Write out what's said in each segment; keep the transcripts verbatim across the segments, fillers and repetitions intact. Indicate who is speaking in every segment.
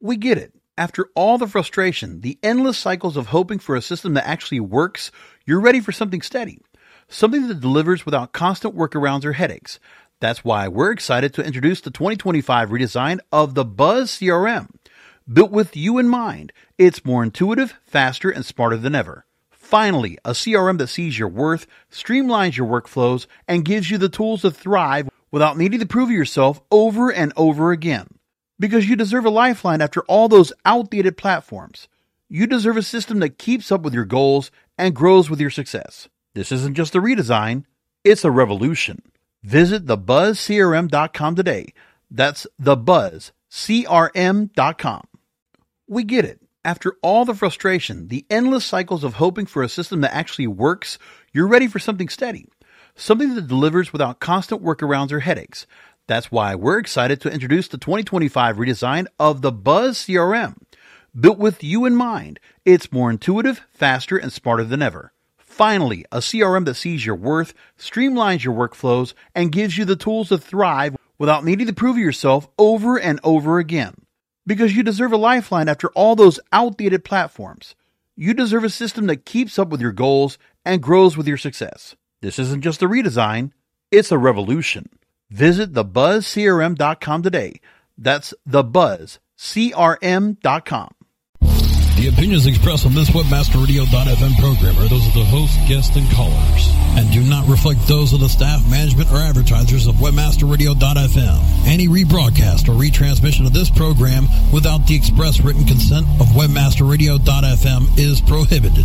Speaker 1: We get it. After all the frustration, the endless cycles of hoping for a system that actually works, you're ready for something steady. Something that delivers without constant workarounds or headaches. That's why we're excited to introduce the twenty twenty-five redesign of the Buzz C R M. Built with you in mind, it's more intuitive, faster, and smarter than ever. Finally, a C R M that sees your worth, streamlines your workflows, and gives you the tools to thrive without needing to prove yourself over and over again. Because you deserve a lifeline after all those outdated platforms. You deserve a system that keeps up with your goals and grows with your success. This isn't just a redesign, it's a revolution. Visit the buzz c r m dot com today. That's the buzz c r m dot com. We get it. After all the frustration, the endless cycles of hoping for a system that actually works, you're ready for something steady. Something that delivers without constant workarounds or headaches. That's why we're excited to introduce the twenty twenty-five redesign of the Buzz C R M. Built with you in mind, it's more intuitive, faster, and smarter than ever. Finally, a C R M that sees your worth, streamlines your workflows, and gives you the tools to thrive without needing to prove yourself over and over again. Because you deserve a lifeline after all those outdated platforms. You deserve a system that keeps up with your goals and grows with your success. This isn't just a redesign, it's a revolution. Visit the buzz c r m dot com today. That's the buzz c r m dot com.
Speaker 2: The opinions expressed on this webmaster radio dot f m program are those of the host, guests, and callers, and do not reflect those of the staff, management, or advertisers of webmaster radio dot f m. Any rebroadcast or retransmission of this program without the express written consent of webmaster radio dot f m is prohibited.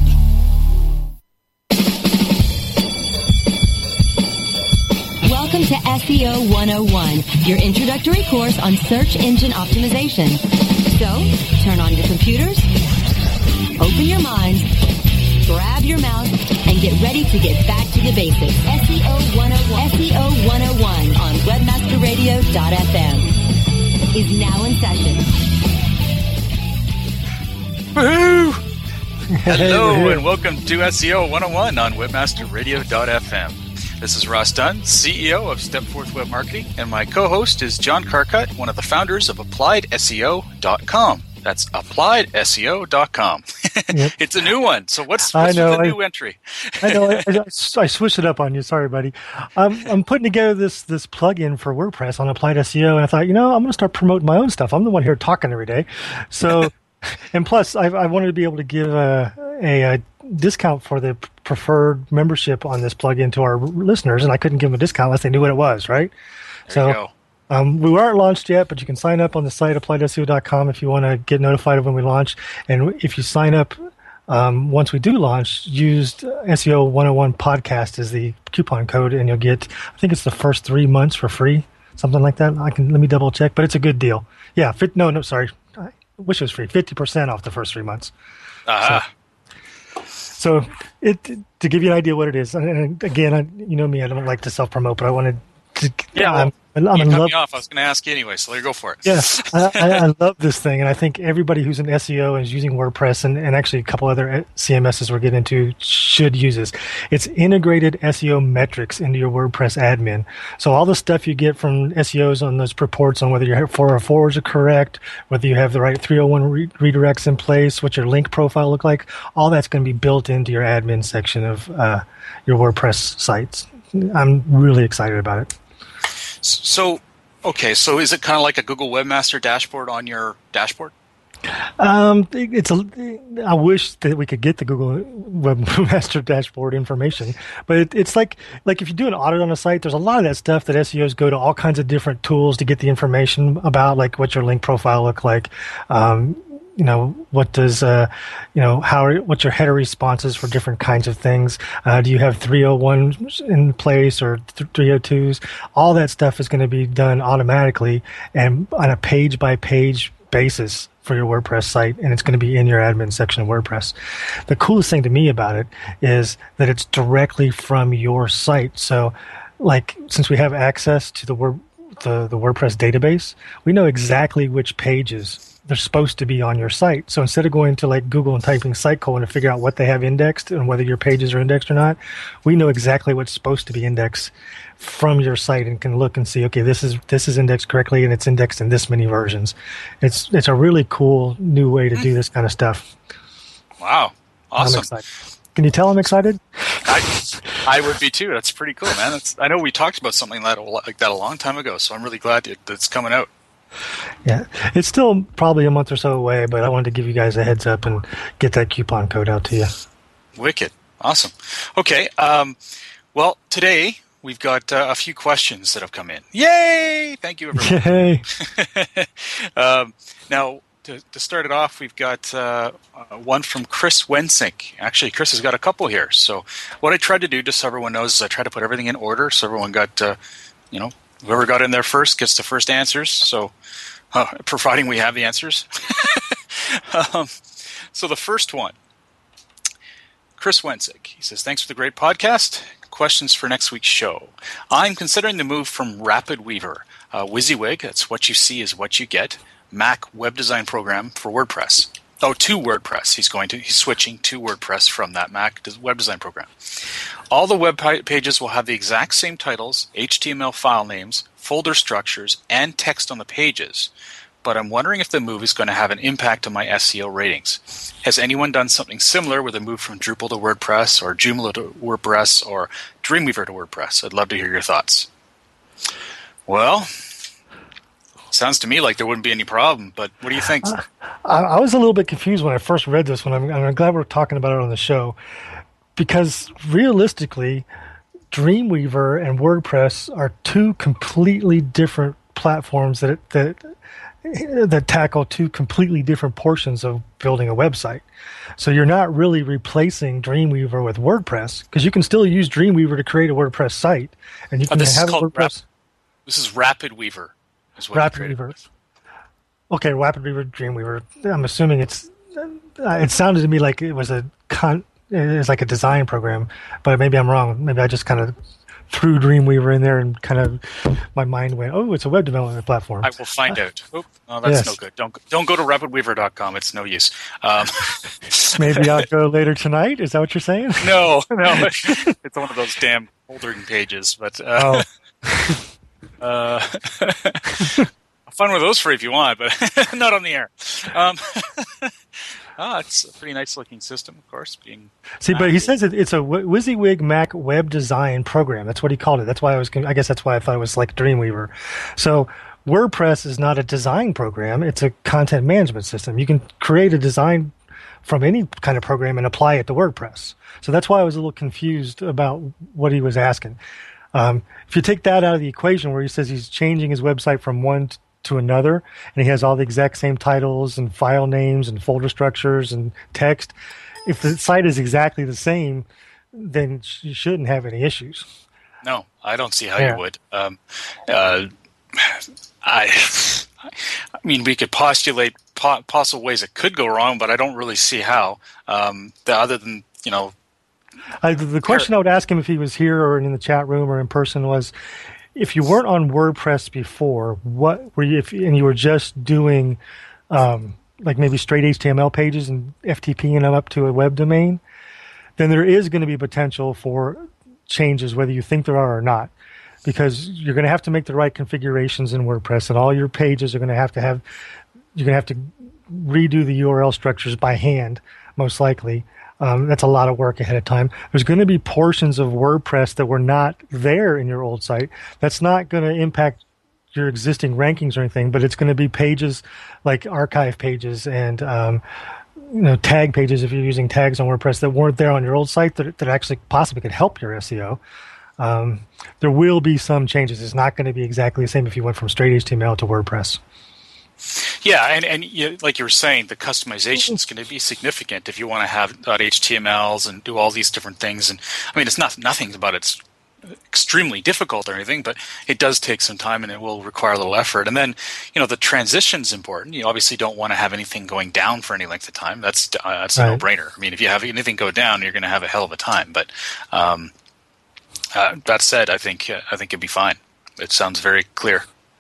Speaker 3: Welcome to S E O one oh one, your introductory course on search engine optimization. So, turn on your computers, open your minds, grab your mouse, and get ready to get back to the basics. S E O one oh one, S E O one oh one on webmaster radio dot f m is now in session.
Speaker 4: Woohoo! Hello and welcome to S E O one oh one on webmaster radio dot f m. This is Ross Dunn, C E O of Stepforth Web Marketing, and my co-host is John Carcutt, one of the founders of applied S E O dot com. That's applied S E O dot com. Yep. It's a new one. So what's, what's
Speaker 5: I know,
Speaker 4: the
Speaker 5: I,
Speaker 4: new entry?
Speaker 5: I know. I, I, I switched it up on you. Sorry, buddy. Um, I'm putting together this this plugin for WordPress on Applied S E O, and I thought, you know, I'm going to start promoting my own stuff. I'm the one here talking every day. So, and plus, I, I wanted to be able to give a, a, a discount for the preferred membership on this plugin to our listeners, and I couldn't give them a discount unless they knew what it was, right?
Speaker 4: There
Speaker 5: so,
Speaker 4: you go.
Speaker 5: Um, we aren't launched yet, but you can sign up on the site applied S E O dot com if you want to get notified of when we launch. And if you sign up um, once we do launch, use S E O one oh one podcast as the coupon code, and you'll get, I think it's the first three months for free, something like that. I can let me double check, but it's a good deal. Yeah, fit, no, no, sorry, I wish it was free. Fifty percent off the first three months.
Speaker 4: Uh-huh.
Speaker 5: So, so it to give you an idea what it is. And again, I, you know me, I don't like to self promote, but I wanted to.
Speaker 4: Yeah.
Speaker 5: Um, I'm,
Speaker 4: You
Speaker 5: I'm
Speaker 4: cut
Speaker 5: love,
Speaker 4: me off. I was going to ask you anyway, so let you go for it.
Speaker 5: Yeah, I, I, I love this thing, and I think everybody who's in S E O and is using WordPress, and, and actually a couple other C M Ss we're getting into, should use this. It's integrated S E O metrics into your WordPress admin. So all the stuff you get from S E Os on those reports on whether your four oh fours are correct, whether you have the right three oh one re- redirects in place, what your link profile look like, all that's going to be built into your admin section of uh, your WordPress sites. I'm really excited about it.
Speaker 4: So, okay, so is it kind of like a Google Webmaster dashboard on your dashboard?
Speaker 5: Um, it's a. I wish that we could get the Google Webmaster Dashboard information, but it, it's like like if you do an audit on a site, there's a lot of that stuff that S E Os go to all kinds of different tools to get the information about, like what your link profile look like. Um, you know, what does, uh, you know, how, are, what's your header responses for different kinds of things? Uh, do you have three oh ones in place or three oh twos? All that stuff is going to be done automatically and on a page by page basis for your WordPress site, and it's going to be in your admin section of WordPress. The coolest thing to me about it is that it's directly from your site. So, like, since we have access to the Word the, the WordPress database, we know exactly which pages they're supposed to be on your site. So instead of going to like Google and typing site colon to figure out what they have indexed and whether your pages are indexed or not, we know exactly what's supposed to be indexed from your site and can look and see, okay, this is this is indexed correctly and it's indexed in this many versions. It's it's a really cool new way to do this kind of stuff.
Speaker 4: Wow. Awesome.
Speaker 5: I'm excited. Can you tell I'm excited?
Speaker 4: I, I would be too. That's pretty cool, man. That's, I know we talked about something like that, like that a long time ago, so I'm really glad that it's coming out.
Speaker 5: Yeah, it's still probably a month or so away, but I wanted to give you guys a heads up and get that coupon code out to you.
Speaker 4: Wicked. Awesome. Okay. Um, well, today we've got uh, a few questions that have come in. Yay! Thank you, everyone.
Speaker 5: Yay!
Speaker 4: um, now, to, to start it off, we've got uh, uh, one from Chris Wensink. Actually, Chris has got a couple here. So what I tried to do, just so everyone knows, is I tried to put everything in order so everyone got, uh, you know, whoever got in there first gets the first answers. So uh, providing we have the answers. um, so the first one, Chris Wensink. He says, thanks for the great podcast. Questions for next week's show. I'm considering the move from RapidWeaver, uh, WYSIWYG, that's what you see is what you get, Mac web design program for WordPress. Oh, to WordPress. He's going to, he's switching to WordPress from that Mac web design program. All the web pages will have the exact same titles, H T M L file names, folder structures, and text on the pages. But I'm wondering if the move is going to have an impact on my S E O ratings. Has anyone done something similar with a move from Drupal to WordPress, or Joomla to WordPress, or Dreamweaver to WordPress? I'd love to hear your thoughts. Well, sounds to me like there wouldn't be any problem, but what do you think?
Speaker 5: Uh, I, I was a little bit confused when I first read this one. I'm, I'm glad we're talking about it on the show, because realistically, Dreamweaver and WordPress are two completely different platforms that that that tackle two completely different portions of building a website. So you're not really replacing Dreamweaver with WordPress, because you can still use Dreamweaver to create a WordPress site, and you can
Speaker 4: oh, this
Speaker 5: have
Speaker 4: is called
Speaker 5: WordPress.
Speaker 4: Rap- this is RapidWeaver. Is what
Speaker 5: RapidWeaver. Okay, RapidWeaver, Dreamweaver. I'm assuming it's. Uh, it sounded to me like it was a con. It's like a design program, but maybe I'm wrong. Maybe I just kind of threw Dreamweaver in there and kind of my mind went, "Oh, it's a web development platform."
Speaker 4: I will find uh, out. Oh, oh that's yes. no good. Don't don't go to rapidweaver dot com. It's no use. Um,
Speaker 5: maybe I'll go later tonight. Is that what you're saying?
Speaker 4: No, no. It's one of those damn foldering pages. But uh, oh. uh, I'll find one of those free if you want, but not on the air. Um, Ah, it's a pretty nice looking system, of course. Being
Speaker 5: See, but he says it, it's a WYSIWYG Mac web design program. That's what he called it. That's why I was. I guess that's why I thought it was like Dreamweaver. So WordPress is not a design program. It's a content management system. You can create a design from any kind of program and apply it to WordPress. So that's why I was a little confused about what he was asking. Um, if you take that out of the equation, where he says he's changing his website from one to to another, and he has all the exact same titles and file names and folder structures and text. If the site is exactly the same, then you shouldn't have any issues.
Speaker 4: No, I don't see how
Speaker 5: yeah.
Speaker 4: you would. Um, uh, I, I mean, we could postulate po- possible ways it could go wrong, but I don't really see how. Um, the, other than you know,
Speaker 5: I, the question I would ask him if he was here or in the chat room or in person was, if you weren't on WordPress before, what were you? If and you were just doing, um, like maybe straight H T M L pages and F T P-ing them up to a web domain, then there is going to be potential for changes, whether you think there are or not, because you're going to have to make the right configurations in WordPress, and all your pages are going to have to have. You're going to have to redo the U R L structures by hand, most likely. Um, that's a lot of work ahead of time. There's going to be portions of WordPress that were not there in your old site. That's not going to impact your existing rankings or anything, but it's going to be pages like archive pages and um, you know, tag pages if you're using tags on WordPress that weren't there on your old site that, that actually possibly could help your S E O. Um, there will be some changes. It's not going to be exactly the same if you went from straight H T M L to WordPress.
Speaker 4: Yeah, and, and you, like you were saying, the customization is going to be significant if you want to have .htmls and do all these different things. And I mean, it's not nothing about it's extremely difficult or anything, but it does take some time and it will require a little effort. And then, you know, the transition is important. You obviously don't want to have anything going down for any length of time. That's uh, that's right. a no-brainer. I mean, if you have anything go down, you're going to have a hell of a time. But um, uh, that said, I think uh, I think it'd be fine. It sounds very clear.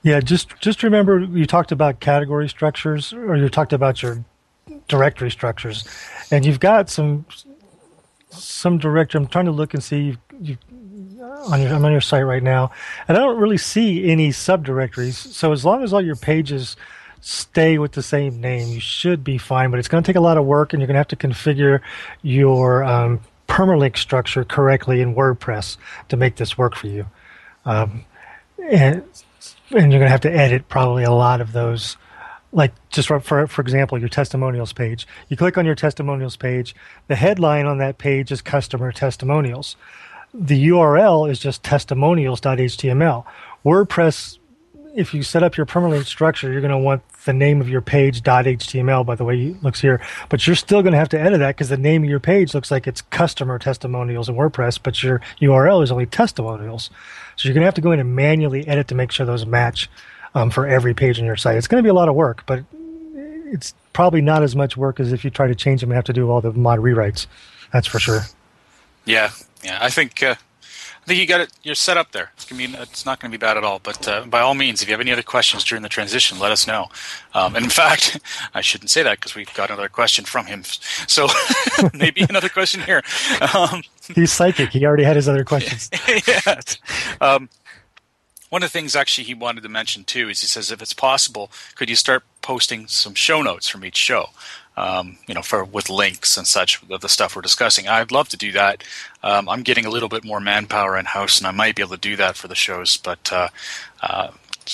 Speaker 5: Yeah, just just remember you talked about category structures, or you talked about your directory structures, and you've got some some directory. I'm trying to look and see you, on your, I'm on your site right now, and I don't really see any subdirectories. So as long as all your pages stay with the same name, you should be fine. But it's going to take a lot of work, and you're going to have to configure your um, permalink structure correctly in WordPress to make this work for you. Um, and and you're going to have to edit probably a lot of those. Like just for, for for example, your testimonials page. You click on your testimonials page. The headline on that page is customer testimonials. The U R L is just testimonials dot H T M L. WordPress, if you set up your permalink structure, you're going to want the name of your page .html, by the way it looks here. But you're still going to have to edit that because the name of your page looks like it's customer testimonials in WordPress, but your U R L is only testimonials. So you're going to have to go in and manually edit to make sure those match um, for every page on your site. It's going to be a lot of work, but it's probably not as much work as if you try to change them and have to do all the mod rewrites. That's for sure.
Speaker 4: Yeah, yeah. I think uh, I think you got it. You're set up there. It's, gonna be, it's not going to be bad at all. But uh, by all means, if you have any other questions during the transition, let us know. Um, and in fact, I shouldn't say that because we've got another question from him. So maybe another question here. Um,
Speaker 5: He's psychic. He already had his other questions.
Speaker 4: yeah. Um, one of the things actually he wanted to mention too is he says if it's possible, could you start posting some show notes from each show? Um, you know, for with links and such of the stuff we're discussing. I'd love to do that. Um, I'm getting a little bit more manpower in house, and I might be able to do that for the shows. But uh, uh,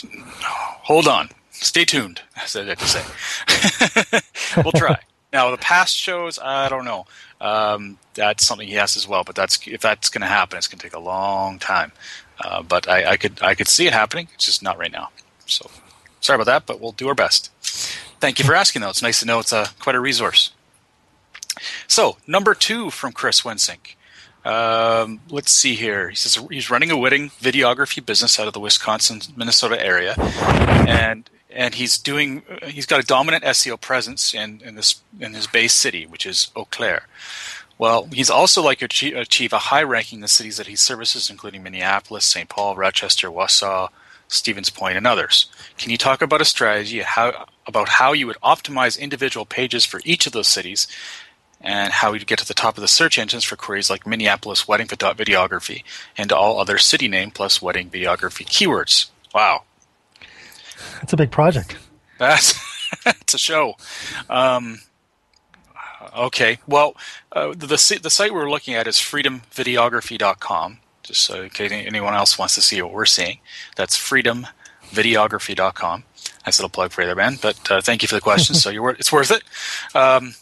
Speaker 4: hold on, stay tuned, as I like to say. We'll try. Now, the past shows, I don't know. Um, that's something he has as well. But that's if that's going to happen, it's going to take a long time. Uh, but I, I could I could see it happening. It's just not right now. So sorry about that, but we'll do our best. Thank you for asking, though. It's nice to know it's a, quite a resource. So, number two from Chris Wensink. Um, let's see here. He says he's running a wedding videography business out of the Wisconsin, Minnesota area, and and he's doing he's got a dominant S E O presence in in this in his base city, which is Eau Claire. Well, he's also like to achieve, achieve a high ranking in the cities that he services, including Minneapolis, Saint Paul, Rochester, Wausau, Stevens Point, and others. Can you talk about a strategy how, about how you would optimize individual pages for each of those cities and how you'd get to the top of the search engines for queries like Minneapolis wedding videography and all other city name plus wedding videography keywords? Wow.
Speaker 5: That's a big project.
Speaker 4: That's, that's a show. Um, okay. Well, uh, the, the, the site we're looking at is freedom videography dot com. Just so in case anyone else wants to see what we're seeing. That's freedom videography dot com. Nice little plug for you there, man. But uh, thank you for the question. So you're, it's worth it. Um,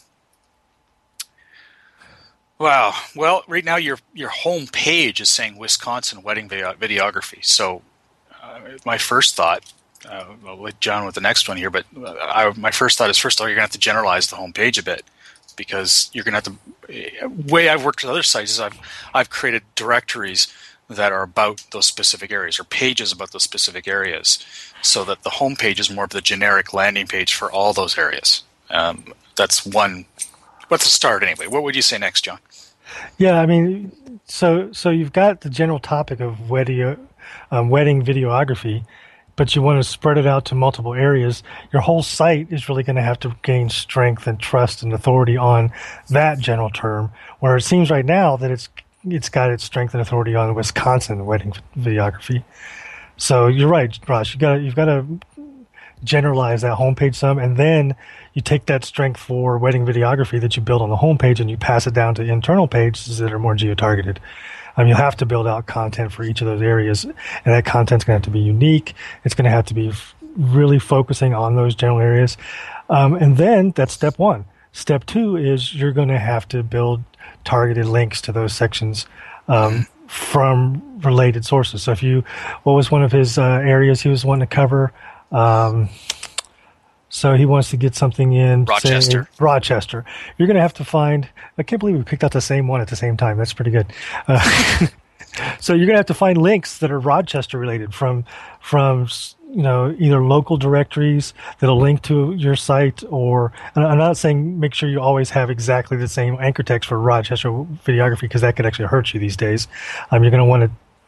Speaker 4: wow. Well, right now your your home page is saying Wisconsin wedding video- videography. So uh, my first thought, uh, I'll let John with the next one here, but I, my first thought is, first of all, you're going to have to generalize the home page a bit. Because you're going to have to. Way I've worked with other sites is I've I've created directories that are about those specific areas or pages about those specific areas, so that the home page is more of the generic landing page for all those areas. Um, that's one. What's the start anyway? What would you say next, John?
Speaker 5: Yeah, I mean, so so you've got the general topic of wedding, um, wedding videography. But you want to spread it out to multiple areas, your whole site is really going to have to gain strength and trust and authority on that general term, where it seems right now that it's it's got its strength and authority on Wisconsin wedding videography. So you're right, Ross. You got you've got to generalize that homepage some, and then you take that strength for wedding videography that you build on the homepage and you pass it down to internal pages that are more geo-targeted. Um, you'll have to build out content for each of those areas, and that content's going to have to be unique. It's going to have to be f- really focusing on those general areas. Um, and then that's step one. Step two is you're going to have to build targeted links to those sections um, from related sources. So if you, what was one of his uh, areas he was wanting to cover? Um, So he wants to get something in
Speaker 4: Rochester.
Speaker 5: Say, Rochester. You're going to have to find. I can't believe we picked out the same one at the same time. That's pretty good. Uh, so you're going to have to find links that are Rochester related from from you know either local directories that'll link to your site, or and I'm not saying make sure you always have exactly the same anchor text for Rochester videography because that could actually hurt you these days. Um, you're going to want to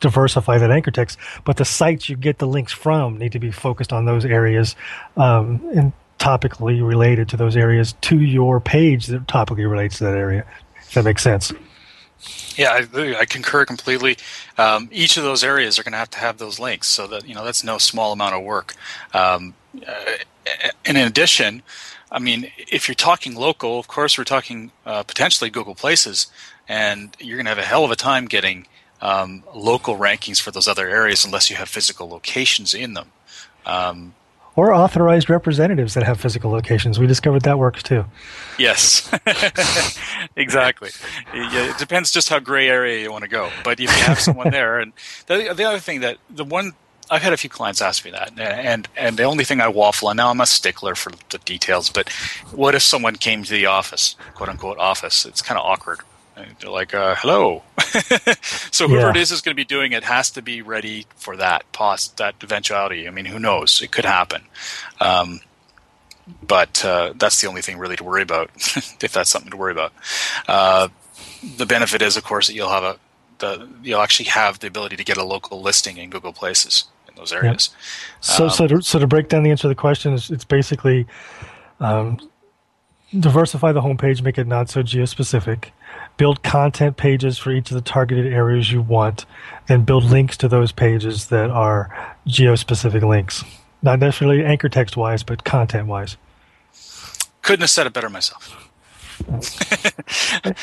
Speaker 5: diversify that anchor text, but the sites you get the links from need to be focused on those areas um, and topically related to those areas to your page that topically relates to that area. If that makes sense.
Speaker 4: Yeah, I, I concur completely. Um, each of those areas are going to have to have those links, so that you know that's no small amount of work. Um, uh, and in addition, I mean, if you're talking local, of course, we're talking uh, potentially Google Places, and you're going to have a hell of a time getting um, local rankings for those other areas unless you have physical locations in them. Um,
Speaker 5: Or authorized representatives that have physical locations. We discovered that works too.
Speaker 4: Yes, exactly. It depends just how gray area you want to go. But if you have someone there, and the, the other thing that the one I've had a few clients ask me that, and and the only thing I waffle on now, I'm a stickler for the details. But what if someone came to the office, quote unquote office? It's kind of awkward. They're like, uh, hello. So whoever
Speaker 5: yeah.
Speaker 4: it is is going to be doing it has to be ready for that pos- that eventuality. I mean, who knows? It could happen. Um, but uh, that's the only thing really to worry about, if that's something to worry about. Uh, the benefit is, of course, that you'll have a the, you'll actually have the ability to get a local listing in Google Places in those areas.
Speaker 5: Yep. So,
Speaker 4: um,
Speaker 5: so, to, so to break down the answer to the question, is it's basically um, diversify the homepage, make it not so geo-specific. Build content pages for each of the targeted areas you want, then build links to those pages that are geo-specific links. Not necessarily anchor text-wise, but content-wise.
Speaker 4: Couldn't have said it better myself.
Speaker 5: it,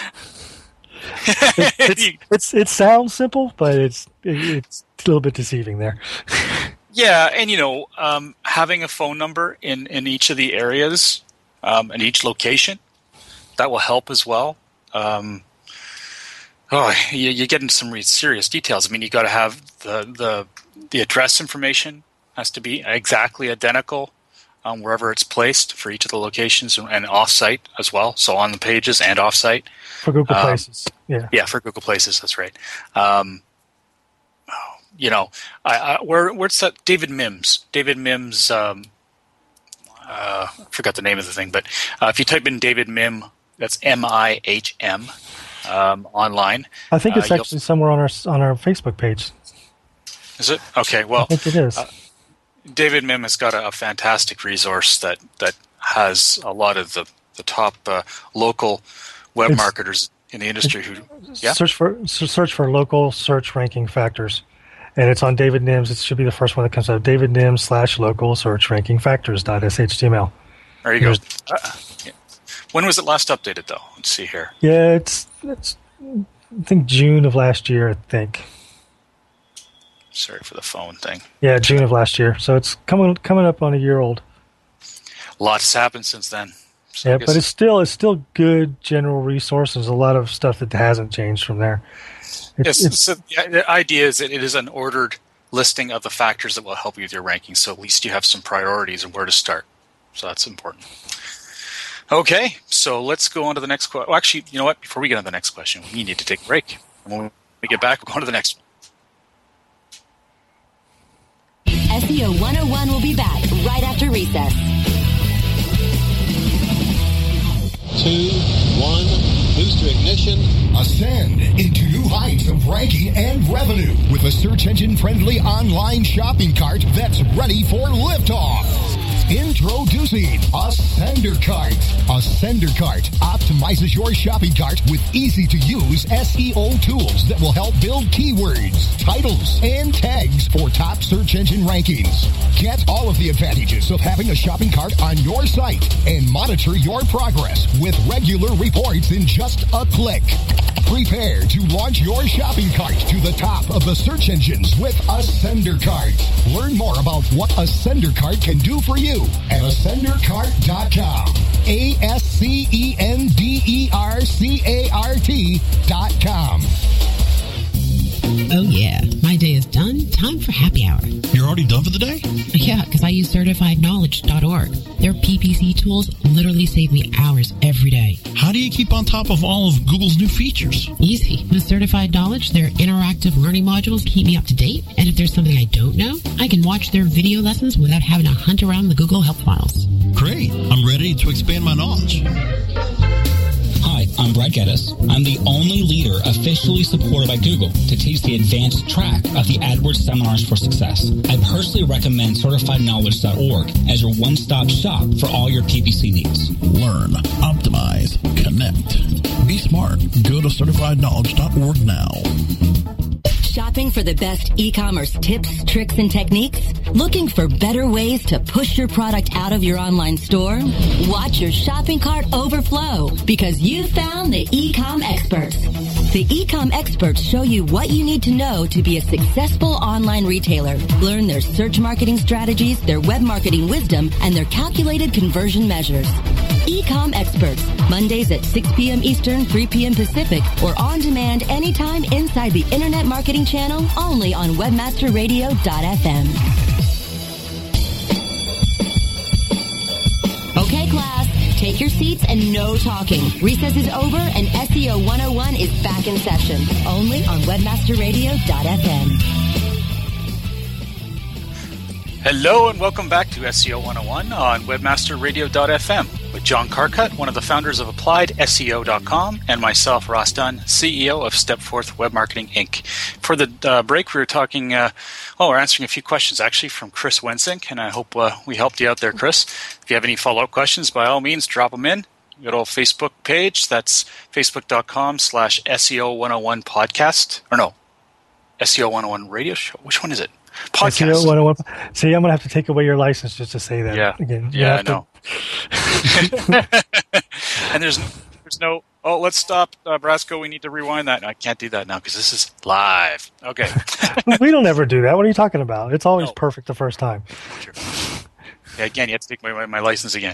Speaker 5: it's, it's, it sounds simple, but it's it, it's a little bit deceiving there.
Speaker 4: Yeah, and you know, um, having a phone number in, in each of the areas, um, in each location, that will help as well. Um, oh, you, you get into some really serious details. I mean, you got to have the, the the address information has to be exactly identical um, wherever it's placed for each of the locations, and, and off-site as well. So on the pages and off-site
Speaker 5: for Google
Speaker 4: um,
Speaker 5: Places. Yeah,
Speaker 4: yeah, for Google Places. That's right. Um, you know, I, I, where where's that? David Mims. David Mims. Um, uh, I forgot the name of the thing, but uh, if you type in David Mim. That's M I H M um, online.
Speaker 5: I think it's
Speaker 4: uh,
Speaker 5: actually somewhere on our on our Facebook page.
Speaker 4: Is it? Okay, well,
Speaker 5: I think it is.
Speaker 4: Uh, David Mim has got a, a fantastic resource that, that has a lot of the, the top uh, local web
Speaker 5: It's,
Speaker 4: marketers in the industry who yeah?
Speaker 5: search for search for local search ranking factors. And it's on David Nims. It should be the first one that comes up. David Nims slash local search ranking factors dot H T M L.
Speaker 4: There you go. Uh, yeah. When was it last updated, though? Let's see here.
Speaker 5: Yeah, it's, it's I think June of last year, I think.
Speaker 4: Sorry for the phone thing.
Speaker 5: Yeah, June of last year. So it's coming coming up on a year old.
Speaker 4: Lots happened since then. So
Speaker 5: yeah, but it's still it's still good general resource. There's a lot of stuff that hasn't changed from there.
Speaker 4: yes,
Speaker 5: It's, it's,
Speaker 4: so the idea is that it is an ordered listing of the factors that will help you with your ranking, so at least you have some priorities and where to start. So that's important. Okay, so let's go on to the next question. Well, actually, you know what? Before we get on to the next question, we need to take a break. And when we get back, we'll go on to the next one.
Speaker 3: S E O one oh one will be back right after recess.
Speaker 6: Two, one, booster ignition.
Speaker 7: Ascend into new heights of ranking and revenue with a search engine-friendly online shopping cart that's ready for liftoff. Introducing Ascender Cart. Ascender Cart optimizes your shopping cart with easy-to-use S E O tools that will help build keywords, titles, and tags for top search engine rankings. Get all of the advantages of having a shopping cart on your site and monitor your progress with regular reports in just a click. Prepare to launch your shopping cart to the top of the search engines with Ascender Cart. Learn more about what Ascender Cart can do for you at ascender cart dot com. A S C E N D E R C A R T dot com.
Speaker 8: Oh yeah, my day is done. Time for happy hour.
Speaker 2: You're already done for the day?
Speaker 8: Yeah, because I use certified knowledge dot org. Their P P C tools literally save me hours every day.
Speaker 2: How do you keep on top of all of Google's new features?
Speaker 8: Easy. With Certified Knowledge, their interactive learning modules keep me up to date. And if there's something I don't know, I can watch their video lessons without having to hunt around the Google Help files.
Speaker 2: Great. I'm ready to expand my knowledge.
Speaker 6: Hi, I'm
Speaker 9: I'm Brett Geddes. I'm the only leader officially supported by Google to teach the advanced track of the AdWords Seminars for Success. I personally recommend certified knowledge dot org as your one-stop shop for all your P P C needs.
Speaker 2: Learn, optimize, connect. Be smart. Go to certified knowledge dot org now.
Speaker 3: Shopping for the best e-commerce tips, tricks, and techniques? Looking for better ways to push your product out of your online store? Watch your shopping cart overflow because you found the e-com experts. The e-com experts show you what you need to know to be a successful online retailer. Learn their search marketing strategies, their web marketing wisdom, and their calculated conversion measures. E-com Experts, Mondays at six p.m. Eastern, three p.m. Pacific, or on demand anytime inside the Internet Marketing Channel, only on webmaster radio dot f m. Okay, class, take your seats and no talking. Recess is over and S E O one oh one is back in session, only on webmaster radio dot f m.
Speaker 4: Hello and welcome back to S E O one oh one on webmaster radio dot f m with John Carcutt, one of the founders of applied S E O dot com, and myself, Ross Dunn, C E O of Stepforth Web Marketing, Incorporated. For the uh, break, we were talking, uh, oh, we're answering a few questions actually from Chris Wensink, and I hope uh, we helped you out there, Chris. If you have any follow-up questions, by all means, drop them in. Good old Facebook page, that's facebook.com slash SEO 101 podcast, or no, S E O one oh one radio show. Which one is it? Podcast.
Speaker 5: S E O one oh one. See, I'm going to have to take away your license just to say that.
Speaker 4: Yeah,
Speaker 5: again.
Speaker 4: yeah, I know. And there's there's no, oh, let's stop, uh, Brasco, we need to rewind that. No, I can't do that now because this is live. Okay.
Speaker 5: We don't ever do that. What are you talking about? It's always
Speaker 4: no. perfect
Speaker 5: the first time.
Speaker 4: Sure. Yeah, again, you have to take my, my, my license again.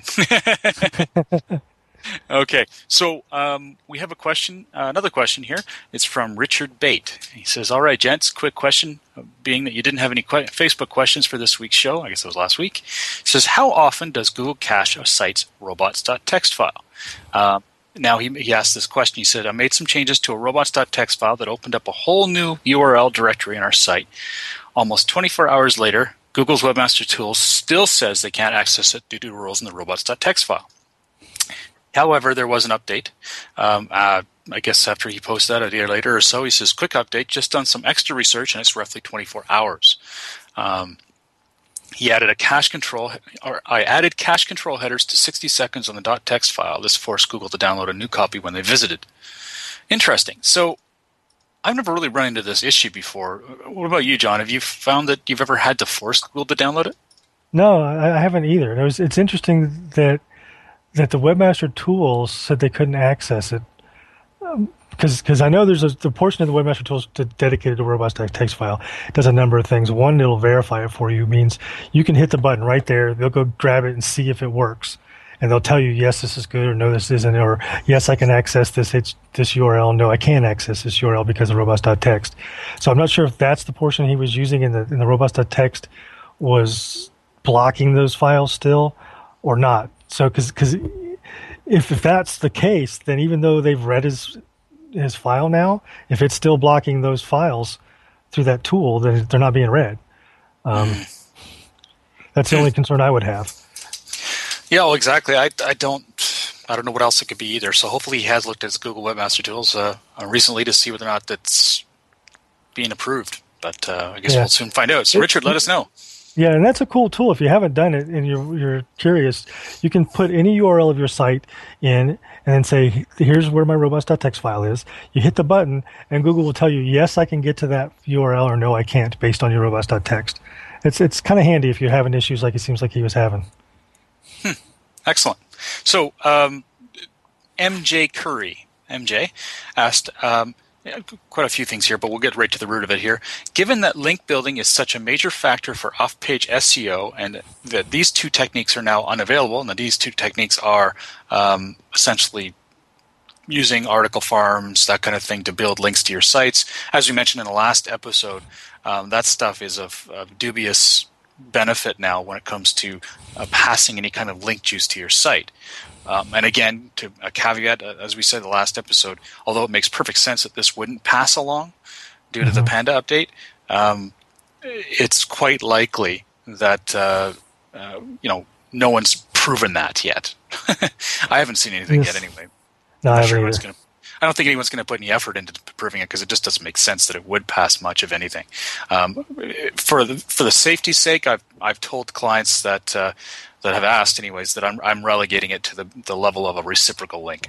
Speaker 4: Okay, so um, we have a question, uh, another question here. It's from Richard Bate. He says, all right, gents, quick question, being that you didn't have any que- Facebook questions for this week's show. I guess it was last week. He says, how often does Google cache a site's robots dot t x t file? Uh, now, he, he asked this question. He said, I made some changes to a robots dot t x t file that opened up a whole new U R L directory in our site. Almost twenty-four hours later, Google's Webmaster Tools still says they can't access it due to rules in the robots dot t x t file. However, there was an update. Um, uh, I guess after he posted that a year later or so, he says, quick update, just done some extra research, and it's roughly twenty-four hours. Um, he added a cache control, or I added cache control headers to sixty seconds on the .text file. This forced Google to download a new copy when they visited. Interesting. So I've never really run into this issue before. What about you, John? Have you found that you've ever had to force Google to download it?
Speaker 5: No, I, I haven't either. It was, it's interesting that that the Webmaster Tools said they couldn't access it. Because um, because I know there's a the portion of the Webmaster Tools to, dedicated to robots dot t x t file. It does a number of things. One, it'll verify it for you. Means you can hit the button right there. They'll go grab it and see if it works. And they'll tell you, yes, this is good, or no, this isn't, or yes, I can access this it's, this U R L. No, I can't access this U R L because of robots dot t x t. So I'm not sure if that's the portion he was using in the in the robots dot t x t was blocking those files still or not. So, because because if, if that's the case, then even though they've read his his file now, if it's still blocking those files through that tool, then they're not being read. Um, that's the only concern I would have.
Speaker 4: Yeah, well, exactly. I, I don't I don't know what else it could be either. So hopefully he has looked at his Google Webmaster Tools uh, recently to see whether or not that's being approved. But uh, I guess yeah. we'll soon find out. So, Richard, let us know.
Speaker 5: Yeah, and that's a cool tool. If you haven't done it and you're you're curious, you can put any U R L of your site in and then say, here's where my robots dot t x t file is. You hit the button, and Google will tell you, yes, I can get to that U R L, or no, I can't, based on your robots dot t x t. It's it's kind of handy if you're having issues like it seems like he was having.
Speaker 4: Hmm. Excellent. So um, M J Curry, M J, asked... Um, Yeah, quite a few things here, but we'll get right to the root of it here. Given that link building is such a major factor for off-page S E O, and that these two techniques are now unavailable, and that these two techniques are um, essentially using article farms, that kind of thing, to build links to your sites. As we mentioned in the last episode, um, that stuff is of, of dubious benefit now when it comes to uh, passing any kind of link juice to your site. Um, and again, to a caveat, uh, as we said in the last episode, although it makes perfect sense that this wouldn't pass along due to mm-hmm. the Panda update, um, it's quite likely that uh, uh, you know no one's proven that yet. I haven't seen anything
Speaker 5: yes.
Speaker 4: yet, ananyway.
Speaker 5: No,
Speaker 4: I'm
Speaker 5: I
Speaker 4: not sure
Speaker 5: haven't
Speaker 4: what it's going to I don't think anyone's going to put any effort into proving it because it just doesn't make sense that it would pass much of anything. Um, for the for the safety's sake, I've I've told clients that uh, that have asked, anyways, that I'm I'm relegating it to the, the level of a reciprocal link.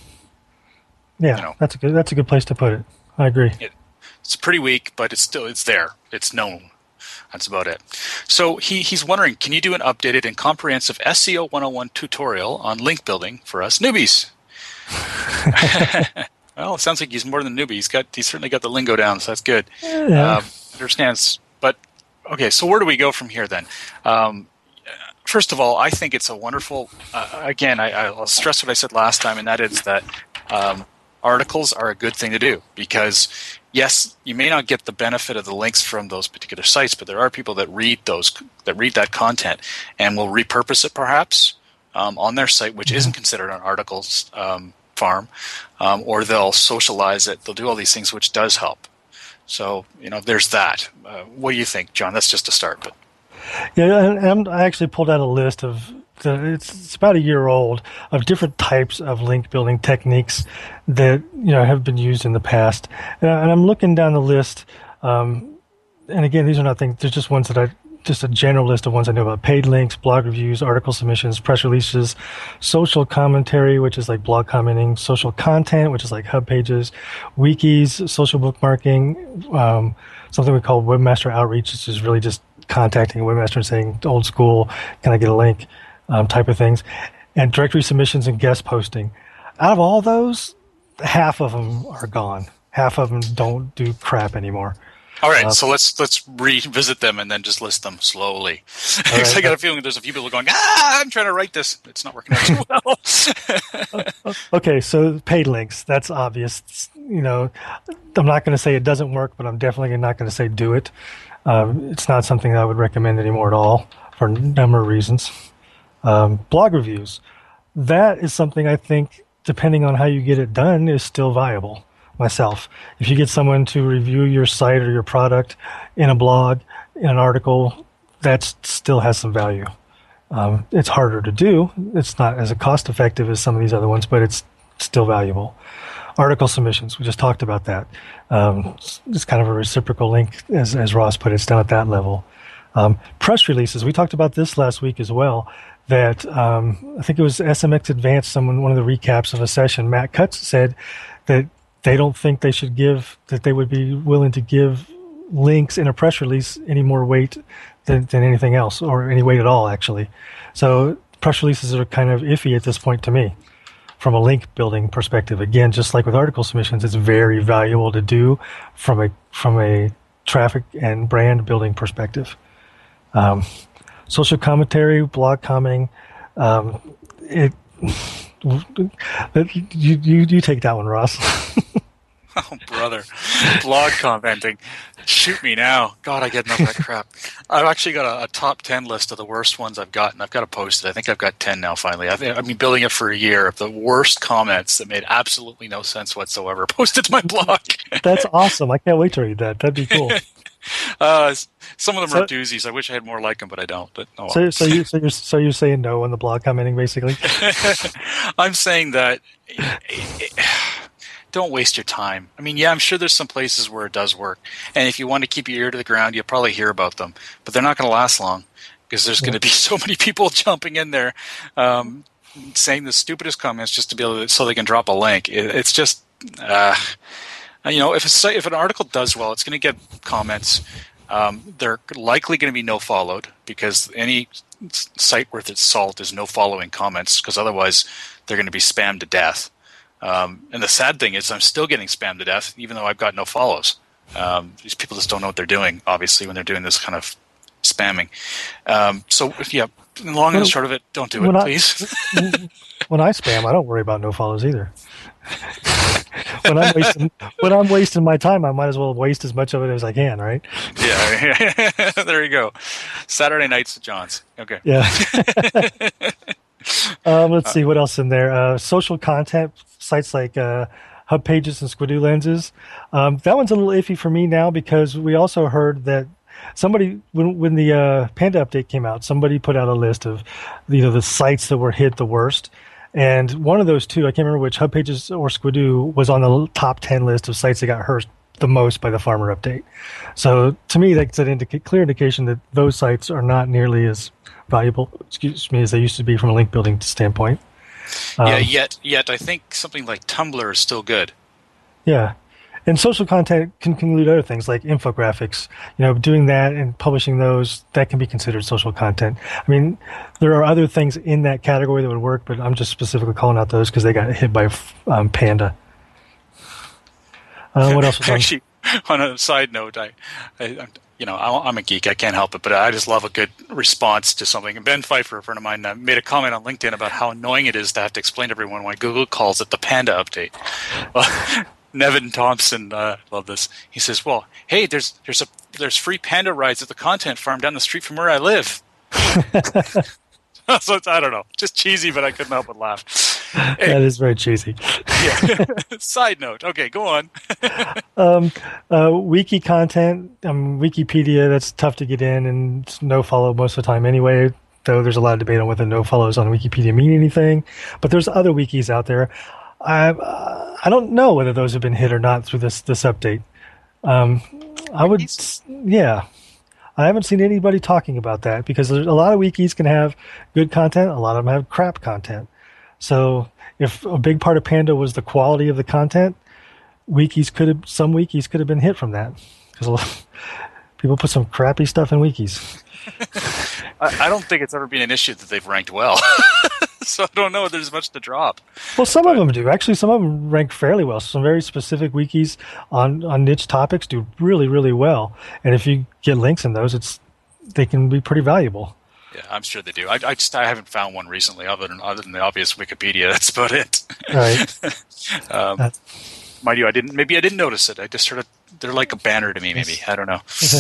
Speaker 5: Yeah,
Speaker 4: you know,
Speaker 5: that's a good that's a good place to put it. I agree.
Speaker 4: It, it's pretty weak, but it's still it's there. It's known. That's about it. So he he's wondering, can you do an updated and comprehensive S E O one oh one tutorial on link building for us newbies? Well, it sounds like he's more than a newbie. He's got he's certainly got the lingo down, so that's good.
Speaker 5: Yeah.
Speaker 4: Um, understands. But okay, so where do we go from here then? Um, first of all, I think it's a wonderful. Uh, again, I, I'll stress what I said last time, and that is that um, articles are a good thing to do because. Yes, you may not get the benefit of the links from those particular sites, but there are people that read those that read that content and will repurpose it perhaps um, on their site, which isn't considered an articles um, farm, um, or they'll socialize it. They'll do all these things, which does help. So you know, there's that. Uh, what do you think, John? That's just a start, but
Speaker 5: yeah, and, and I actually pulled out a list of. The, it's, it's about a year old of different types of link building techniques that you know have been used in the past, and, and I'm looking down the list. Um, and again, these are not things; they're just ones that I just a general list of ones I know about: paid links, blog reviews, article submissions, press releases, social commentary, which is like blog commenting, social content, which is like hub pages, wikis, social bookmarking, um, something we call webmaster outreach, which is really just contacting a webmaster and saying, "Old school, can I get a link?" Um, type of things, and directory submissions and guest posting. Out of all those, half of them are gone. Half of them don't do crap anymore.
Speaker 4: All right,
Speaker 5: uh, so
Speaker 4: let's let's revisit them and then just list them slowly.
Speaker 5: Right.
Speaker 4: I got a feeling there's a few people going, ah, I'm trying to write this. It's not working out so well.
Speaker 5: Okay, so paid links, that's obvious. You know, I'm not going to say it doesn't work, but I'm definitely not going to say do it. Um, it's not something I would recommend anymore at all for a number of reasons. Um, blog reviews, that is something I think, depending on how you get it done, is still viable myself. If you get someone to review your site or your product in a blog, in an article, that still has some value. Um, it's harder to do. It's not as cost effective as some of these other ones, but it's still valuable. Article submissions, we just talked about that. Um, it's, it's kind of a reciprocal link, as, as Ross put it, it's down at that level. Um, press releases, we talked about this last week as well. That um, I think it was S M X Advanced, someone, one of the recaps of a session, Matt Cutts said that they don't think they should give, that they would be willing to give links in a press release any more weight than, than anything else, or any weight at all, actually. So press releases are kind of iffy at this point to me from a link building perspective. Again, just like with article submissions, it's very valuable to do from a from a traffic and brand building perspective. Um, Social commentary, blog commenting, um, it. You, you you take that one, Ross.
Speaker 4: Oh, brother, blog commenting. Shoot me now. God, I get enough of that crap. I've actually got a, a top ten list of the worst ones I've gotten. I've got to post it. I think I've got ten now. Finally, I think, I've been building it for a year of the worst comments that made absolutely no sense whatsoever. Posted to my blog.
Speaker 5: That's awesome. I can't wait to read that. That'd be cool.
Speaker 4: Uh, some of them
Speaker 5: so,
Speaker 4: are doozies. I wish I had more like them, but I don't. But oh,
Speaker 5: so, so you, so you're, so you're saying no on the blog commenting, basically?
Speaker 4: I'm saying that it, it, don't waste your time. I mean, yeah, I'm sure there's some places where it does work, and if you want to keep your ear to the ground, you'll probably hear about them. But they're not going to last long because there's yeah. going to be so many people jumping in there, um, saying the stupidest comments just to be able to, so they can drop a link. It, it's just. Uh, You know, if a site, if an article does well, it's going to get comments. Um, they're likely going to be no followed because any site worth its salt is no following comments because otherwise they're going to be spammed to death. Um, and the sad thing is I'm still getting spammed to death even though I've got no follows. Um, these people just don't know what they're doing, obviously, when they're doing this kind of spamming. Um, so, yeah, long and short of it, don't do it,
Speaker 5: I,
Speaker 4: please.
Speaker 5: When I spam, I don't worry about no follows either. when I'm wasting when I'm wasting my time, I might as well waste as much of it as I can, right?
Speaker 4: Yeah, there you go. Saturday nights at John's. Okay.
Speaker 5: Yeah. um, let's see what else in there. Uh, social content sites like uh, Hub Pages and Squidoo Lenses. Um, that one's a little iffy for me now because we also heard that somebody when when the uh, Panda update came out, somebody put out a list of you know the sites that were hit the worst. And one of those two, I can't remember which, HubPages or Squidoo, was on the top ten list of sites that got hurt the most by the Farmer update. So to me, that's an indica- clear indication that those sites are not nearly as valuable, excuse me, as they used to be from a link building standpoint. Um,
Speaker 4: yeah, yet yet I think something like Tumblr is still good.
Speaker 5: Yeah. And social content can include other things like infographics. You know, doing that and publishing those, that can be considered social content. I mean, there are other things in that category that would work, but I'm just specifically calling out those because they got hit by um, Panda. Uh, what else was on?
Speaker 4: Actually, on a side note, I, I, you know, I'm a geek. I can't help it, but I just love a good response to something. And Ben Pfeiffer, a friend of mine, uh, made a comment on LinkedIn about how annoying it is to have to explain to everyone why Google calls it the Panda update. Well, Nevin Thompson, uh, love this. He says, "Well, hey, there's there's a there's free panda rides at the content farm down the street from where I live." So it's, I don't know, just cheesy, but I couldn't help but laugh. Hey.
Speaker 5: That is very cheesy.
Speaker 4: Yeah. Side note. Okay, go on.
Speaker 5: um, uh, wiki content, um, Wikipedia. That's tough to get in, and it's no follow most of the time anyway. Though there's a lot of debate on whether no follows on Wikipedia mean anything. But there's other wikis out there. I uh, I don't know whether those have been hit or not through this this update. Um, I would, yeah. I haven't seen anybody talking about that because there's a lot of wikis can have good content, a lot of them have crap content. So if a big part of Panda was the quality of the content, wikis could have some wikis could have been hit from that because people put some crappy stuff in wikis.
Speaker 4: I, I don't think it's ever been an issue that they've ranked well. So I don't know if there's much to drop.
Speaker 5: Well, some of them do. Actually, some of them rank fairly well. Some very specific wikis on, on niche topics do really, really well. And if you get links in those, it's they can be pretty valuable.
Speaker 4: Yeah, I'm sure they do. I, I just I haven't found one recently, other than other than the obvious Wikipedia. That's about it.
Speaker 5: Right.
Speaker 4: um, uh, mind you, I didn't. Maybe I didn't notice it. I just sort of they're like a banner to me. Maybe I don't know.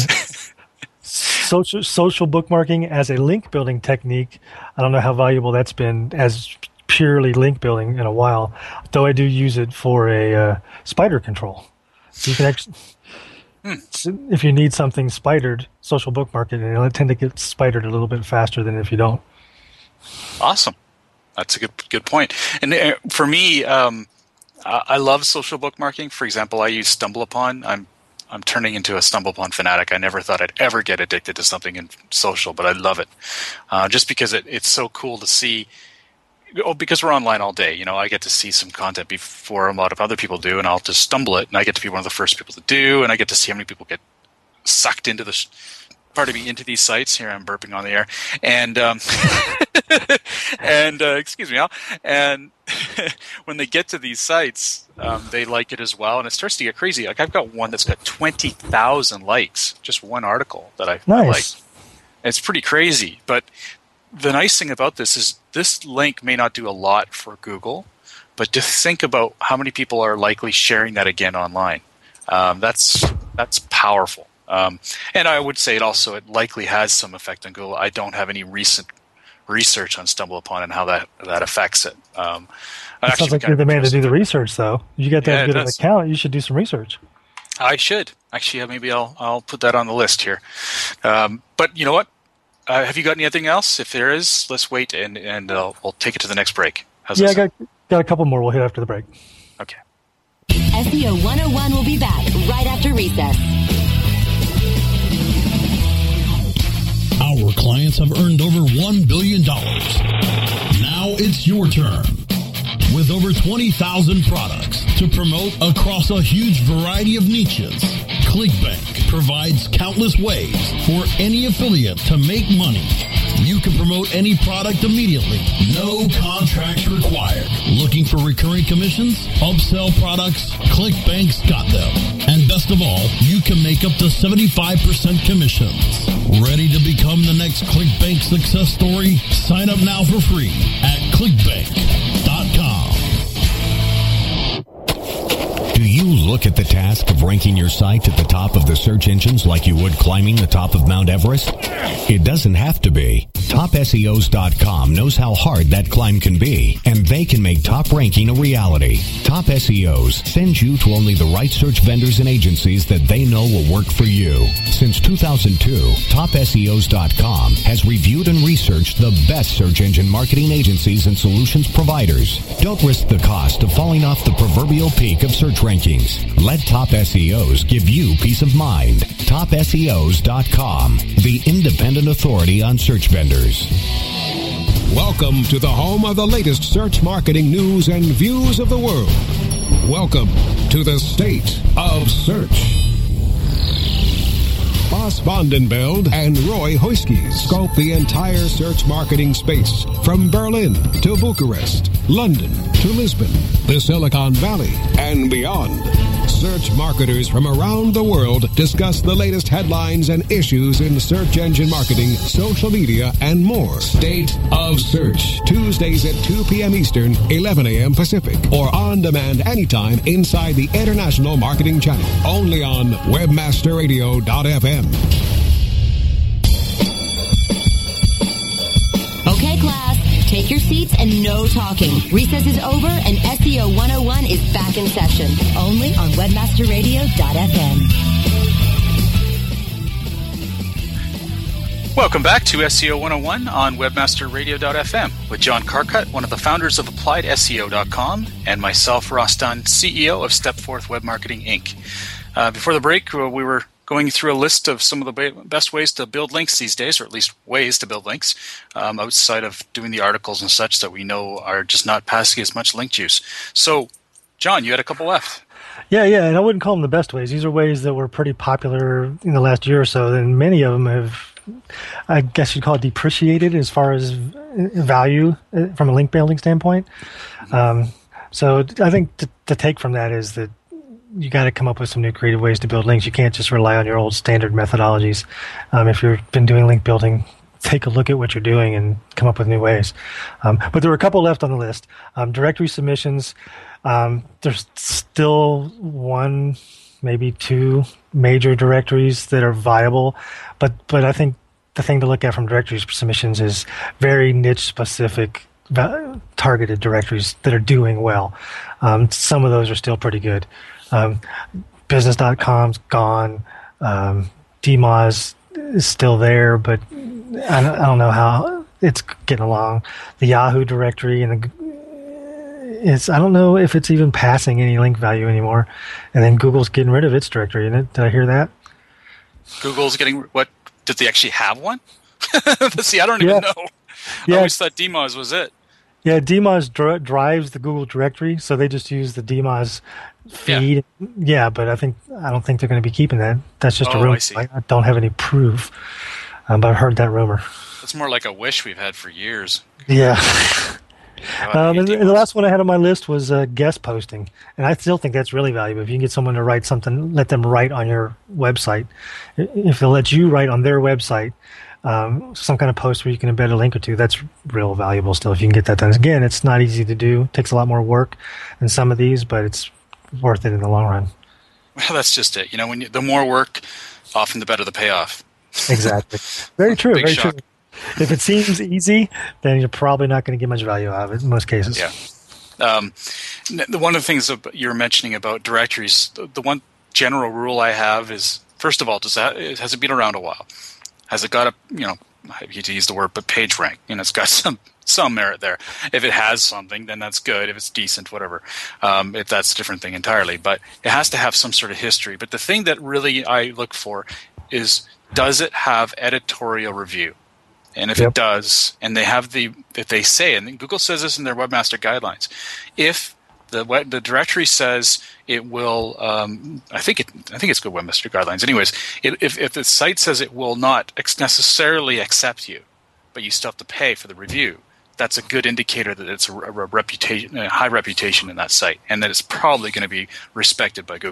Speaker 5: Social social bookmarking as a link building technique. I don't know how valuable that's been as purely link building in a while. Though I do use it for a uh, spider control. So you can actually, hmm. if you need something spidered, social bookmark it, and it'll tend to get spidered a little bit faster than if you don't.
Speaker 4: Awesome, that's a good good point. And uh, for me, um, I, I love social bookmarking. For example, I use StumbleUpon. I'm I'm turning into a StumbleUpon fanatic. I never thought I'd ever get addicted to something in social, but I love it. Uh, just because it, it's so cool to see, oh, because we're online all day, you know, I get to see some content before a lot of other people do, and I'll just stumble it, and I get to be one of the first people to do, and I get to see how many people get sucked into the, pardon me, into these sites. Here I'm burping on the air. And, um, and uh, excuse me, Al. And when they get to these sites, um, they like it as well, and it starts to get crazy. Like I've got one that's got twenty thousand likes, just one article that I,
Speaker 5: nice.
Speaker 4: I like. It's pretty crazy, but the nice thing about this is this link may not do a lot for Google, but to think about how many people are likely sharing that again online, um, that's that's powerful. Um, and I would say it also it likely has some effect on Google. I don't have any recent research on StumbleUpon and how that that affects it. Um,
Speaker 5: it sounds like you're the man to do the research, though. You got that
Speaker 4: yeah,
Speaker 5: good an account. You should do some research.
Speaker 4: I should actually. Maybe I'll I'll put that on the list here. Um, but you know what? Uh, have you got anything else? If there is, let's wait and and uh, we'll take it to the next break. How's
Speaker 5: yeah, I
Speaker 4: that
Speaker 5: got got a couple more. We'll hit after the break.
Speaker 4: Okay.
Speaker 3: S E O one oh one will be back right after recess.
Speaker 2: Our clients have earned over one billion dollars. Now it's your turn. With over twenty thousand products to promote across a huge variety of niches, ClickBank provides countless ways for any affiliate to make money. You can promote any product immediately. No contracts required. Looking for recurring commissions? Upsell products? ClickBank's got them. And best of all, you can make up to seventy-five percent commissions. Ready to become the next ClickBank success story? Sign up now for free at clickbank dot com. Do you
Speaker 7: look at the task of ranking your site at the top of the search engines like you would climbing the top of Mount Everest? It doesn't have to be. Top S E Os dot com knows how hard that climb can be, and they can make top ranking a reality. Top S E Os sends you to only the right search vendors and agencies that they know will work for you. Since two thousand two, Top S E Os dot com has reviewed and researched the best search engine marketing agencies and solutions providers. Don't risk the cost of falling off the proverbial peak of search rankings. Let Top S E Os give you peace of mind. Top S E Os dot com, the independent authority on search vendors.
Speaker 10: Welcome to the home of the latest search marketing news and views of the world. Welcome to the State of Search. Bas Vandenbeld and Roy Hoiske scope the entire search marketing space from Berlin to Bucharest, London to Lisbon, the Silicon Valley, and beyond. Search marketers from around the world discuss the latest headlines and issues in search engine marketing, social media, and more. State of Search, Tuesdays at two p.m. Eastern, eleven a.m. Pacific, or on demand anytime inside the International Marketing Channel, only on webmaster radio dot f m.
Speaker 3: Okay, class, take your seats and no talking. Recess is over and S E O one oh one is back in session, only on webmaster radio dot f m.
Speaker 4: Welcome back to S E O one oh one on webmaster radio dot f m with John Carcutt, one of the founders of applied S E O dot com, and myself, Ross Dunn, C E O of Stepforth Web Marketing, Incorporated. Uh, before the break, uh, we were going through a list of some of the ba- best ways to build links these days, or at least ways to build links, um, outside of doing the articles and such that we know are just not passing as much link juice. So, John, you had a couple left.
Speaker 5: Yeah, yeah, and I wouldn't call them the best ways. These are ways that were pretty popular in the last year or so, and many of them have, I guess you'd call it depreciated as far as value from a link building standpoint. Mm-hmm. Um, so I think the, the take from that is that you got to come up with some new creative ways to build links. You can't just rely on your old standard methodologies. Um, if you've been doing link building, take a look at what you're doing and come up with new ways. Um, but there were a couple left on the list. Um, directory submissions. Um, there's still one, maybe two major directories that are viable, but but I think the thing to look at from directory submissions is very niche specific targeted directories that are doing well. Um, some of those are still pretty good. Um, business dot com's gone. Um, D M O Z is still there, but I don't, I don't know how it's getting along. The Yahoo directory and the it's I don't know if it's even passing any link value anymore. And then Google's getting rid of its directory. Isn't it? Did I hear that?
Speaker 4: Google's getting what? Did they actually have one? See, I don't even yeah. know.
Speaker 5: Yeah.
Speaker 4: I always thought D M O Z was it.
Speaker 5: Yeah, D M O Z dri- drives the Google directory, so they just use the D M O Z feed. Yeah, yeah but I think I don't think they're going to be keeping that. That's just
Speaker 4: oh,
Speaker 5: a rumor.
Speaker 4: I, see.
Speaker 5: I, I don't have any proof, um, but I've heard that rumor.
Speaker 4: That's more like a wish we've had for years.
Speaker 5: Yeah. um, and, and the last one I had on my list was uh, guest posting, and I still think that's really valuable. If you can get someone to write something, let them write on your website. If they'll let you write on their website, um, some kind of post where you can embed a link or two, that's real valuable still if you can get that done. Again, it's not easy to do. It takes a lot more work than some of these, but it's worth it in the long run.
Speaker 4: Well, that's just it. You know, when you, the more work, often the better the payoff. Exactly.
Speaker 5: Very true.
Speaker 4: Big
Speaker 5: very
Speaker 4: shock.
Speaker 5: true. If it seems easy, then you're probably not going to get much value out of it in most cases.
Speaker 4: Yeah. Um, the, one of the things that you're mentioning about directories, the, the one general rule I have is, first of all, does that has it been around a while? Has it got a, you know, I hate to use the word, but page rank? You know, it's got some some merit there. If it has something, then that's good. If it's decent, whatever. Um, if that's a different thing entirely. But it has to have some sort of history. But the thing that really I look for is, does it have editorial review? And if yep. it does, and they have the, if they say, and Google says this in their webmaster guidelines, if the web, the directory says it will, um, I think it, I think it's good webmaster guidelines. Anyways, it, if if the site says it will not ex- necessarily accept you, but you still have to pay for the review, that's a good indicator that it's a, a reputation, a high reputation in that site, and that it's probably going to be respected by Google.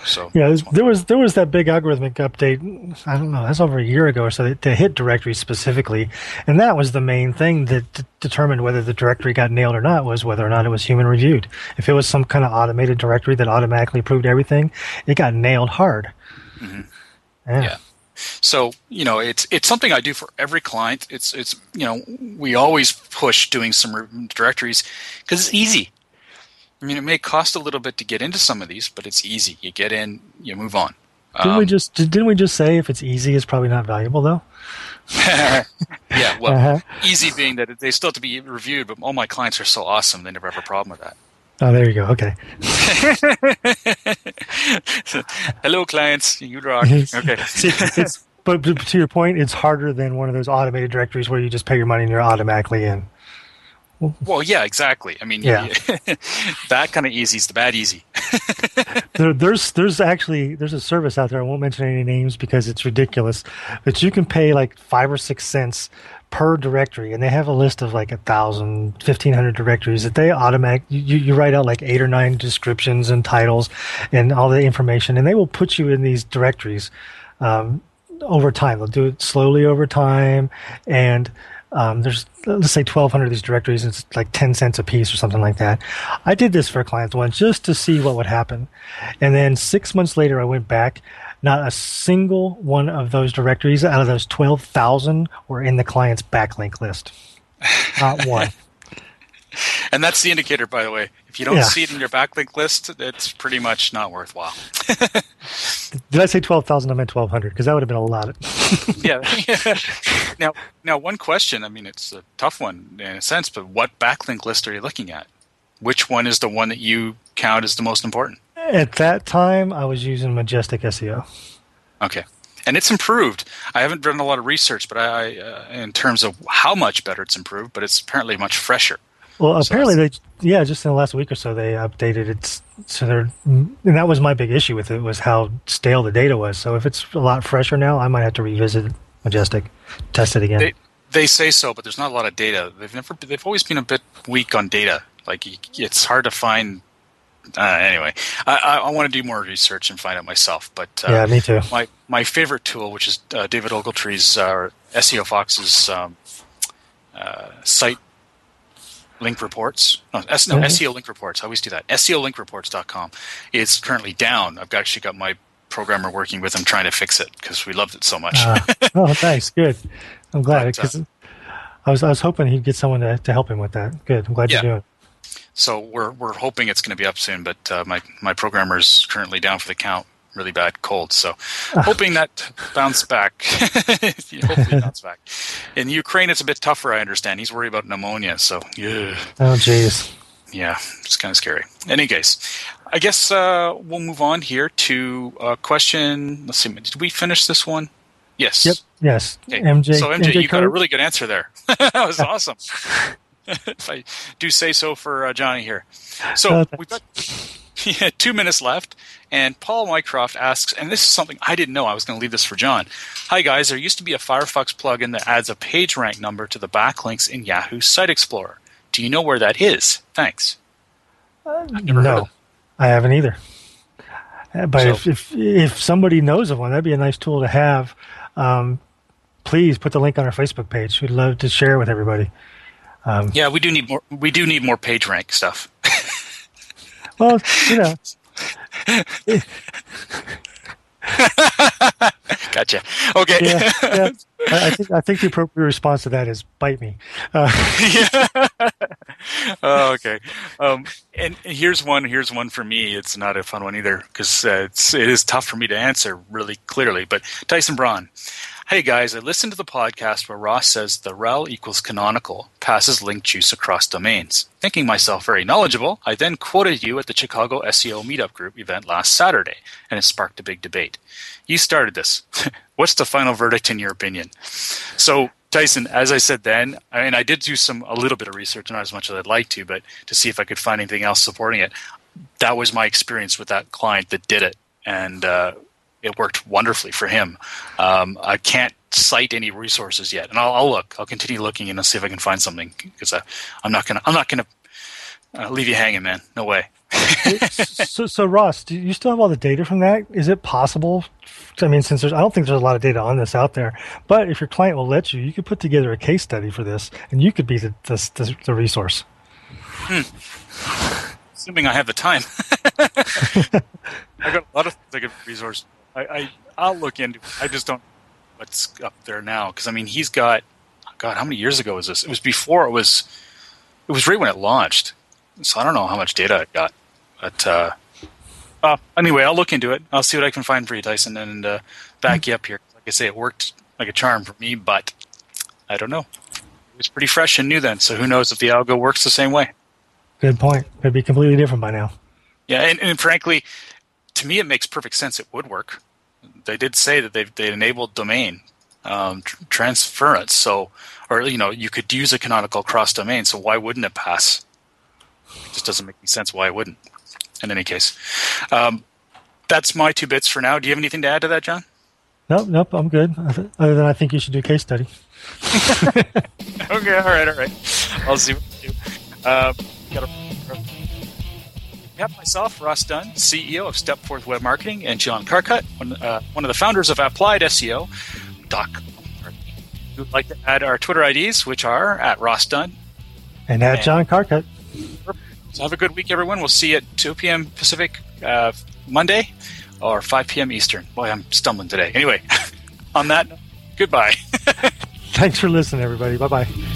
Speaker 4: So
Speaker 5: yeah, there was there was that big algorithmic update. I don't know, that's over a year ago or so to hit directories specifically, and that was the main thing that d- determined whether the directory got nailed or not was whether or not it was human reviewed. If it was some kind of automated directory that automatically approved everything, it got nailed hard.
Speaker 4: Mm-hmm.
Speaker 5: Yeah.
Speaker 4: yeah. So, you know, it's it's something I do for every client. It's, it's you know, we always push doing some re- directories because it's easy. I mean, it may cost a little bit to get into some of these, but it's easy. You get in, you move on.
Speaker 5: Didn't
Speaker 4: um,
Speaker 5: we just didn't we just say if it's easy, it's probably not valuable though?
Speaker 4: Yeah, well,
Speaker 5: uh-huh.
Speaker 4: Easy being that they still have to be reviewed, but all my clients are so awesome, they never have a problem with that.
Speaker 5: Oh, there you go. Okay.
Speaker 4: Hello, clients. You rock. Okay.
Speaker 5: See, it's, but, but to your point, it's harder than one of those automated directories where you just pay your money and you're automatically in.
Speaker 4: Well, yeah, exactly. I mean,
Speaker 5: yeah.
Speaker 4: you, that kind of easy is the bad easy.
Speaker 5: there, there's there's actually there's a service out there. I won't mention any names because it's ridiculous, but you can pay like five or six cents per directory, and they have a list of like a thousand, fifteen hundred directories that they automatic. You, you write out like eight or nine descriptions and titles and all the information, and they will put you in these directories um, over time. They'll do it slowly over time, and Um, there's, let's say, twelve hundred of these directories. It's like ten cents a piece or something like that. I did this for a client once just to see what would happen. And then six months later, I went back. Not a single one of those directories out of those twelve thousand were in the client's backlink list. Not one.
Speaker 4: And that's the indicator, by the way. If you don't
Speaker 5: Yeah.
Speaker 4: see it in your backlink list, it's pretty much not worthwhile.
Speaker 5: Did I say twelve thousand? I meant twelve hundred because that would have been a lot.
Speaker 4: yeah. Now, now, one question. I mean, it's a tough one in a sense, but what backlink list are you looking at? Which one is the one that you count as the most important?
Speaker 5: At that time, I was using Majestic S E O.
Speaker 4: Okay. And it's improved. I haven't done a lot of research, but I, uh, in terms of how much better it's improved, but it's apparently much fresher.
Speaker 5: Well,
Speaker 4: So
Speaker 5: apparently
Speaker 4: that's-
Speaker 5: they, yeah, just in the last week or so, they updated it. So they're, and that was my big issue with it was how stale the data was. So if it's a lot fresher now, I might have to revisit Majestic, test it again.
Speaker 4: They, they say so, but there's not a lot of data. They've never. They've always been a bit weak on data. Like it's hard to find. Uh, anyway, I, I, I want to do more research and find out myself. But uh,
Speaker 5: yeah, me too.
Speaker 4: My my favorite tool, which is uh, David Ogletree's uh, S E O Fox's um, uh, site link reports. No, S, no
Speaker 5: Mhm.
Speaker 4: S E O link reports. I always do that. S E O link reports dot com. It's currently down. I've actually got my programmer working with him trying to fix it because we loved it so much.
Speaker 5: Uh, oh, nice, good. I'm glad
Speaker 4: But,
Speaker 5: because
Speaker 4: uh,
Speaker 5: I was I was hoping he'd get someone to, to help him with that. Good. I'm glad
Speaker 4: Yeah.
Speaker 5: you're doing it.
Speaker 4: So we're we're hoping it's going to be up soon, but uh, my my programmer's currently down for the count, really bad cold. So hoping that bounce back. Hopefully bounce back. In Ukraine, it's a bit tougher. I understand. He's worried about pneumonia. So yeah,
Speaker 5: Oh, jeez.
Speaker 4: yeah, it's kind of scary. In any case, I guess uh, we'll move on here to a question. Let's see. Did we finish this one? Yes.
Speaker 5: Yep. Yes.
Speaker 4: Okay.
Speaker 5: M J.
Speaker 4: So M J,
Speaker 5: M J
Speaker 4: you got a
Speaker 5: code?
Speaker 4: really good answer there. That was awesome. If I do say so for uh, Johnny here. So
Speaker 5: Oh,
Speaker 4: we've got yeah, two minutes left, and Paul Mycroft asks, and this is something I didn't know. I was going to leave this for John. Hi guys, there used to be a Firefox plugin that adds a page rank number to the backlinks in Yahoo Site Explorer. Do you know where that is? Thanks. I've never heard
Speaker 5: No,
Speaker 4: of it.
Speaker 5: I haven't either. Uh, But
Speaker 4: So-
Speaker 5: if, if if somebody knows of one, that'd be a nice tool to have. Um, please put the link on our Facebook page. We'd love to share it with everybody. Um,
Speaker 4: Yeah, we do need more. We do need more page rank stuff.
Speaker 5: well, you know,
Speaker 4: Gotcha. Okay.
Speaker 5: yeah, yeah. I, I think I think the appropriate response to that is bite me. Uh,
Speaker 4: Yeah. Oh, okay. Um, and here's one. Here's one for me. It's not a fun one either because uh, it's it is tough for me to answer really clearly. But Tyson Braun. Hey guys, I listened to the podcast where Ross says the rel equals canonical passes link juice across domains. Thinking myself very knowledgeable, I then quoted you at the Chicago S E O Meetup Group event last Saturday, and it sparked a big debate. You started this. What's the final verdict in your opinion? So, Tyson, as I said then, I mean, I did do some a little bit of research, not as much as I'd like to, but to see if I could find anything else supporting it. That was my experience with that client that did it, and uh, it worked wonderfully for him. Um, I can't cite any resources yet, and I'll, I'll look. I'll continue looking and I'll see if I can find something because I'm not gonna. I'm not gonna uh, leave you hanging, man. No way.
Speaker 5: so, so Ross, do you still have all the data from that? Is it possible? I mean, since there's, I don't think there's a lot of data on this out there, but if your client will let you, you could put together a case study for this, and you could be the the, the resource.
Speaker 4: Hmm. Assuming I have the time. I got a lot of things I could resource. I, I I'll look into it. I just don't know what's up there now because I mean he's got God, how many years ago was this? It was before it was. It was right when it launched, so I don't know how much data I got. But uh, uh, anyway, I'll look into it. I'll see what I can find for you, Tyson, and uh, back you up here. Like I say, it worked like a charm for me, but I don't know. It was pretty fresh and new then, so who knows if the algo works the same way.
Speaker 5: Good point. It'd be completely different by now.
Speaker 4: Yeah, and, and frankly, to me, it makes perfect sense it would work. They did say that they they enabled domain um, tr- transference, so or you know you could use a canonical cross domain. So why wouldn't it pass? It just doesn't make any sense why it wouldn't. In any case, um, that's my two bits for now. Do you have anything to add to that, John?
Speaker 5: Nope, nope. I'm good. Other than I think you should do a case study.
Speaker 4: Okay, all right, all right. I'll see what we do. Uh, got a We have myself, Ross Dunn, C E O of Stepforth Web Marketing, and John Carcutt, one, uh, one of the founders of Applied S E O. Doc. We would like to add our Twitter I Ds, which are at Ross Dunn.
Speaker 5: And at and John Carcutt.
Speaker 4: So have a good week, everyone. We'll see you at two p.m. Pacific uh, Monday or five p.m. Eastern. Boy, I'm stumbling today. Anyway, on that, goodbye.
Speaker 5: Thanks for listening, everybody. Bye-bye.